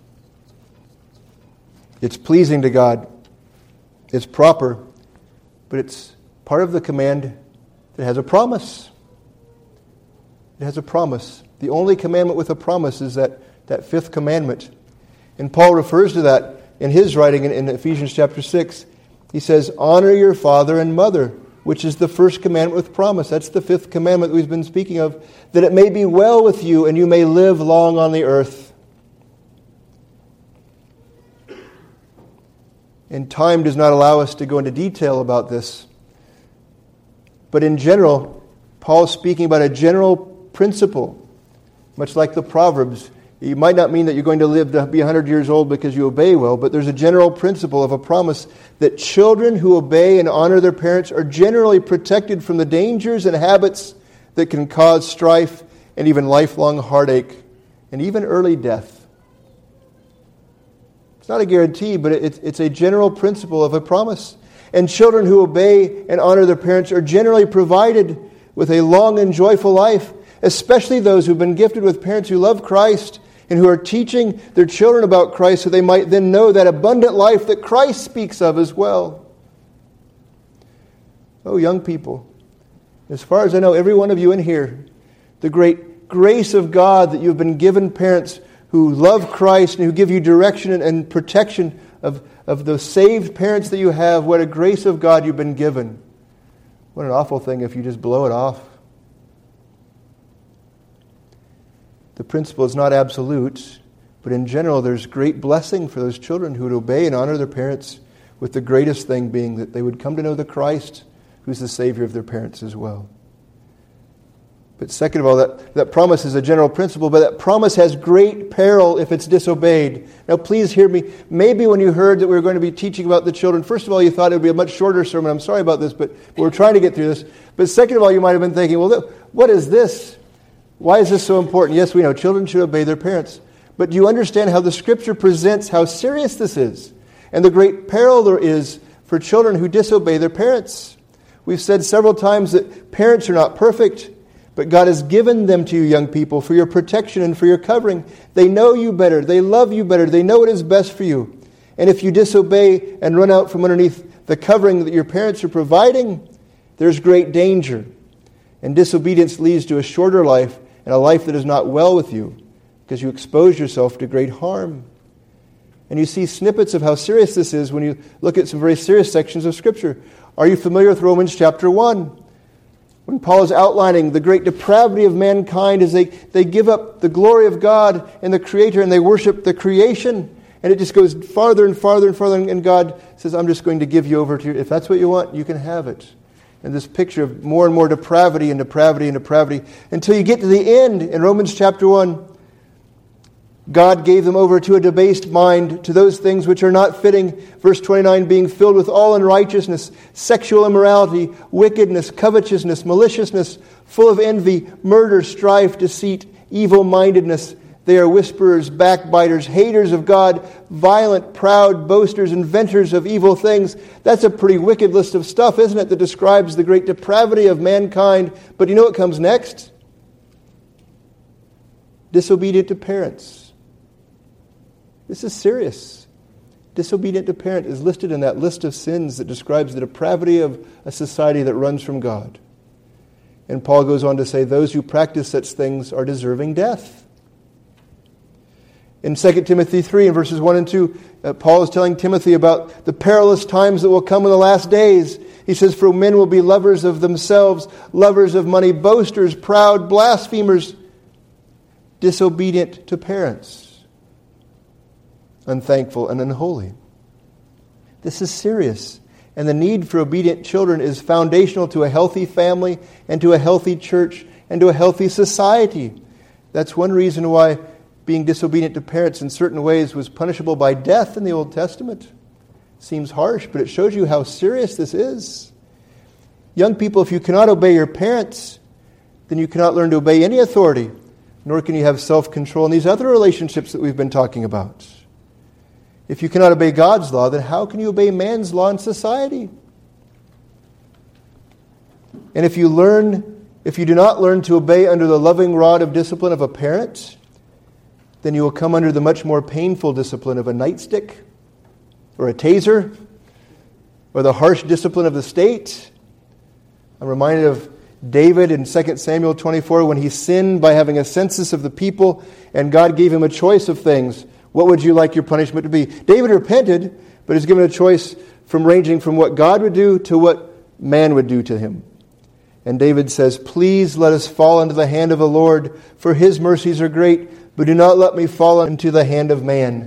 Speaker 1: It's pleasing to God. It's proper, but it's part of the command that has a promise. It has a promise. The only commandment with a promise is that, that fifth commandment. And Paul refers to that in his writing in, in Ephesians chapter six. He says, honor your father and mother, which is the first commandment with promise. That's the fifth commandment we've been speaking of, that it may be well with you and you may live long on the earth. And time does not allow us to go into detail about this. But in general, Paul's speaking about a general principle, much like the Proverbs. It might not mean that you're going to live to be one hundred years old because you obey well, but there's a general principle of a promise that children who obey and honor their parents are generally protected from the dangers and habits that can cause strife and even lifelong heartache and even early death. It's not a guarantee, but it's, it's a general principle of a promise. And children who obey and honor their parents are generally provided with a long and joyful life, especially those who've been gifted with parents who love Christ and who are teaching their children about Christ so they might then know that abundant life that Christ speaks of as well. Oh, young people, as far as I know, every one of you in here, the great grace of God that you've been given parents who love Christ and who give you direction and, and protection of, of the saved parents that you have, what a grace of God you've been given. What an awful thing if you just blow it off. The principle is not absolute, but in general there's great blessing for those children who would obey and honor their parents, with the greatest thing being that they would come to know the Christ who's the Savior of their parents as well. But second of all, that, that promise is a general principle, but that promise has great peril if it's disobeyed. Now please hear me. Maybe when you heard that we were going to be teaching about the children, first of all, you thought it would be a much shorter sermon. I'm sorry about this, but we're trying to get through this. But second of all, you might have been thinking, well, what is this? Why is this so important? Yes, we know children should obey their parents. But do you understand how the Scripture presents how serious this is? And the great peril there is for children who disobey their parents. We've said several times that parents are not perfect, but God has given them to you, young people, for your protection and for your covering. They know you better. They love you better. They know what is best for you. And if you disobey and run out from underneath the covering that your parents are providing, there's great danger. And disobedience leads to a shorter life and a life that is not well with you because you expose yourself to great harm. And you see snippets of how serious this is when you look at some very serious sections of Scripture. Are you familiar with Romans chapter one? When Paul is outlining the great depravity of mankind as they, they give up the glory of God and the Creator and they worship the creation. And it just goes farther and farther and farther. And God says, I'm just going to give you over to you. If that's what you want, you can have it. And this picture of more and more depravity and depravity and depravity. Until you get to the end in Romans chapter one. God gave them over to a debased mind, to those things which are not fitting. Verse twenty-nine, being filled with all unrighteousness, sexual immorality, wickedness, covetousness, maliciousness, full of envy, murder, strife, deceit, evil-mindedness. They are whisperers, backbiters, haters of God, violent, proud, boasters, inventors of evil things. That's a pretty wicked list of stuff, isn't it, that describes the great depravity of mankind. But you know what comes next? Disobedient to parents. This is serious. Disobedient to parent is listed in that list of sins that describes the depravity of a society that runs from God. And Paul goes on to say, those who practice such things are deserving death. In Second Timothy three, in verses one and two, uh, Paul is telling Timothy about the perilous times that will come in the last days. He says, for men will be lovers of themselves, lovers of money, boasters, proud, blasphemers, disobedient to parents, unthankful and unholy. This is serious. And the need for obedient children is foundational to a healthy family and to a healthy church and to a healthy society. That's one reason why being disobedient to parents in certain ways was punishable by death in the Old Testament. Seems harsh, but it shows you how serious this is. Young people, if you cannot obey your parents, then you cannot learn to obey any authority, nor can you have self-control in these other relationships that we've been talking about. If you cannot obey God's law, then how can you obey man's law in society? And if you learn, if you do not learn to obey under the loving rod of discipline of a parent, then you will come under the much more painful discipline of a nightstick, or a taser, or the harsh discipline of the state. I'm reminded of David in Second Samuel twenty-four when he sinned by having a census of the people, and God gave him a choice of things. What would you like your punishment to be? David repented, but is given a choice from ranging from what God would do to what man would do to him. And David says, please let us fall into the hand of the Lord, for his mercies are great, but do not let me fall into the hand of man.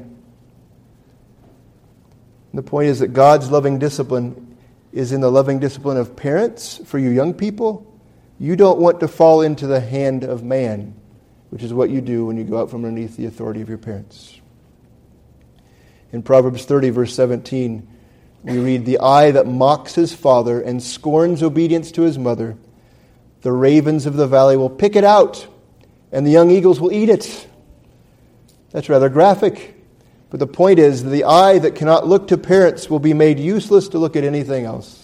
Speaker 1: And the point is that God's loving discipline is in the loving discipline of parents for you young people. You don't want to fall into the hand of man, which is what you do when you go out from underneath the authority of your parents. In Proverbs thirty, verse seventeen, we read, the eye that mocks his father and scorns obedience to his mother, the ravens of the valley will pick it out, and the young eagles will eat it. That's rather graphic. But the point is, the eye that cannot look to parents will be made useless to look at anything else.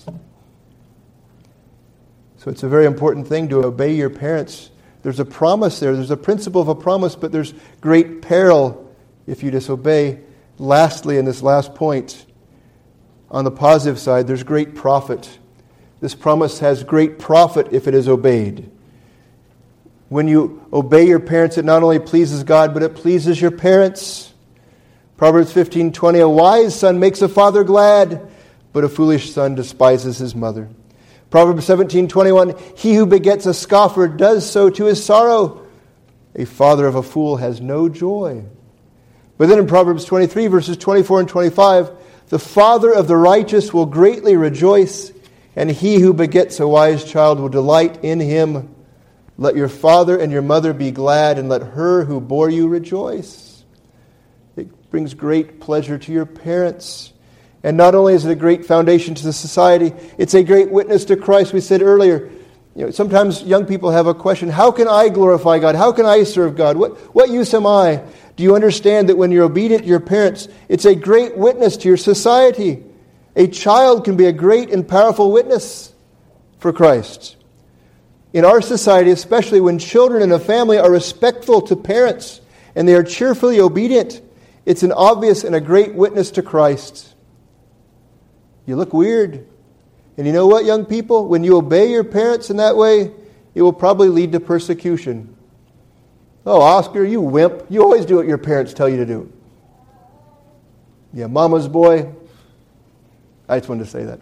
Speaker 1: So it's a very important thing to obey your parents. There's a promise there. There's a principle of a promise, but there's great peril if you disobey. Lastly, in this last point, on the positive side, there's great profit. This promise has great profit if it is obeyed. When you obey your parents, it not only pleases God, but it pleases your parents. Proverbs fifteen twenty, a wise son makes a father glad, but a foolish son despises his mother. Proverbs seventeen twenty-one, he who begets a scoffer does so to his sorrow. A father of a fool has no joy. But then in Proverbs twenty-three, verses twenty-four and twenty-five, the father of the righteous will greatly rejoice, and he who begets a wise child will delight in him. Let your father and your mother be glad, and let her who bore you rejoice. It brings great pleasure to your parents. And not only is it a great foundation to the society, it's a great witness to Christ. We said earlier, you know, sometimes young people have a question, how can I glorify God? How can I serve God? What, what use am I? Do you understand that when you're obedient to your parents, it's a great witness to your society? A child can be a great and powerful witness for Christ. In our society, especially when children in a family are respectful to parents and they are cheerfully obedient, it's an obvious and a great witness to Christ. You look weird. And you know what, young people? When you obey your parents in that way, it will probably lead to persecution. Oh, Oscar, you wimp. You always do what your parents tell you to do. Yeah, mama's boy. I just wanted to say that.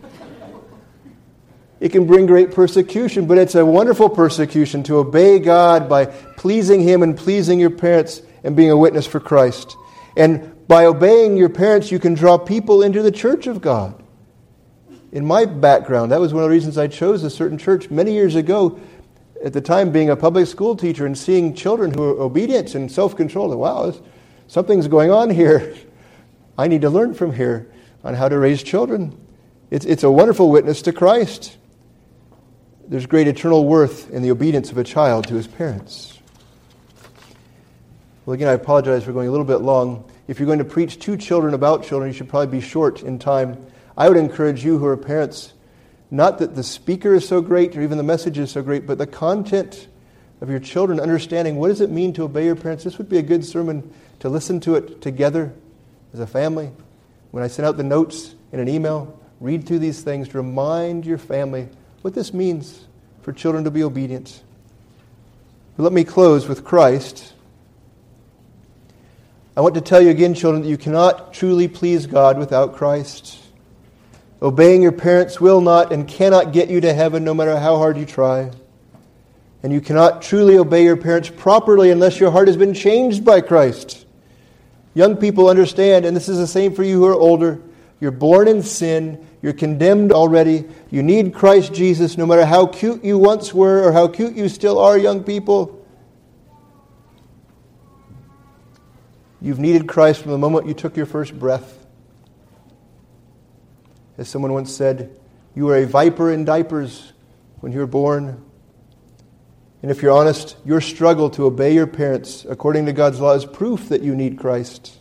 Speaker 1: It can bring great persecution, but it's a wonderful persecution to obey God by pleasing Him and pleasing your parents and being a witness for Christ. And by obeying your parents, you can draw people into the church of God. In my background, that was one of the reasons I chose a certain church many years ago, at the time being a public school teacher and seeing children who are obedient and self-controlled. Wow, something's going on here. I need to learn from here on how to raise children. It's, it's a wonderful witness to Christ. There's great eternal worth in the obedience of a child to his parents. Well, again, I apologize for going a little bit long. If you're going to preach to children about children, you should probably be short in time. I would encourage you who are parents, not that the speaker is so great or even the message is so great, but the content of your children, understanding what does it mean to obey your parents. This would be a good sermon to listen to it together as a family. When I send out the notes in an email, read through these things to remind your family what this means for children to be obedient. But let me close with Christ. I want to tell you again, children, that you cannot truly please God without Christ. Obeying your parents will not and cannot get you to heaven no matter how hard you try. And you cannot truly obey your parents properly unless your heart has been changed by Christ. Young people understand, and this is the same for you who are older, you're born in sin, you're condemned already, you need Christ Jesus no matter how cute you once were or how cute you still are, young people. You've needed Christ from the moment you took your first breath. As someone once said, you were a viper in diapers when you were born. And if you're honest, your struggle to obey your parents according to God's law is proof that you need Christ.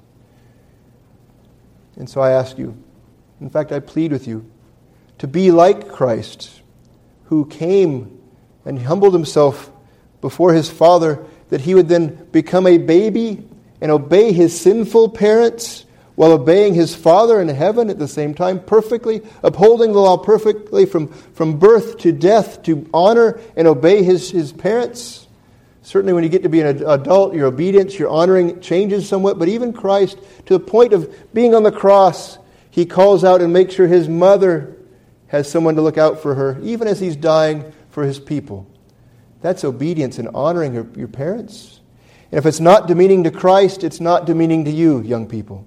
Speaker 1: And so I ask you, in fact, I plead with you, to be like Christ, who came and humbled himself before his Father, that he would then become a baby and obey his sinful parents while obeying his Father in heaven at the same time, perfectly, upholding the law perfectly from, from birth to death, to honor and obey his, his parents. Certainly when you get to be an adult, your obedience, your honoring changes somewhat, but even Christ, to the point of being on the cross, he calls out and makes sure his mother has someone to look out for her, even as he's dying for his people. That's obedience and honoring your, your parents. And if it's not demeaning to Christ, it's not demeaning to you, young people.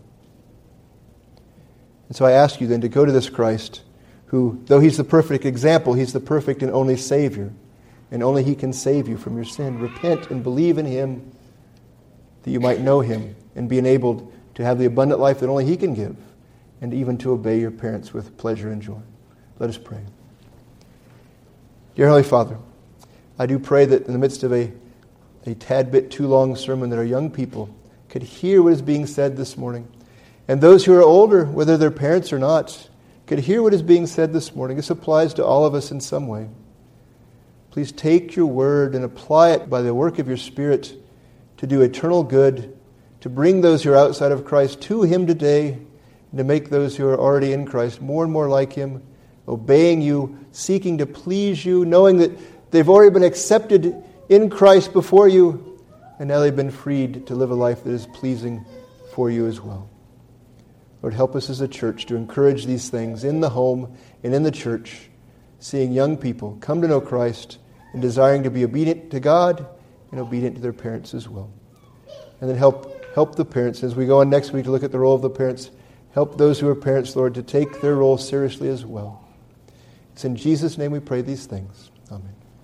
Speaker 1: And so I ask you then to go to this Christ, who, though he's the perfect example, he's the perfect and only Savior. And only he can save you from your sin. Repent and believe in him that you might know him and be enabled to have the abundant life that only he can give, and even to obey your parents with pleasure and joy. Let us pray. Dear Heavenly Father, I do pray that in the midst of a, a tad bit too long sermon, that our young people could hear what is being said this morning. And those who are older, whether they're parents or not, could hear what is being said this morning. This applies to all of us in some way. Please take your word and apply it by the work of your Spirit to do eternal good, to bring those who are outside of Christ to him today, and to make those who are already in Christ more and more like him, obeying you, seeking to please you, knowing that they've already been accepted in Christ before you, and now they've been freed to live a life that is pleasing for you as well. Lord, help us as a church to encourage these things in the home and in the church, seeing young people come to know Christ and desiring to be obedient to God and obedient to their parents as well. And then help help the parents, as we go on next week to look at the role of the parents, help those who are parents, Lord, to take their role seriously as well. It's in Jesus' name we pray these things. Amen.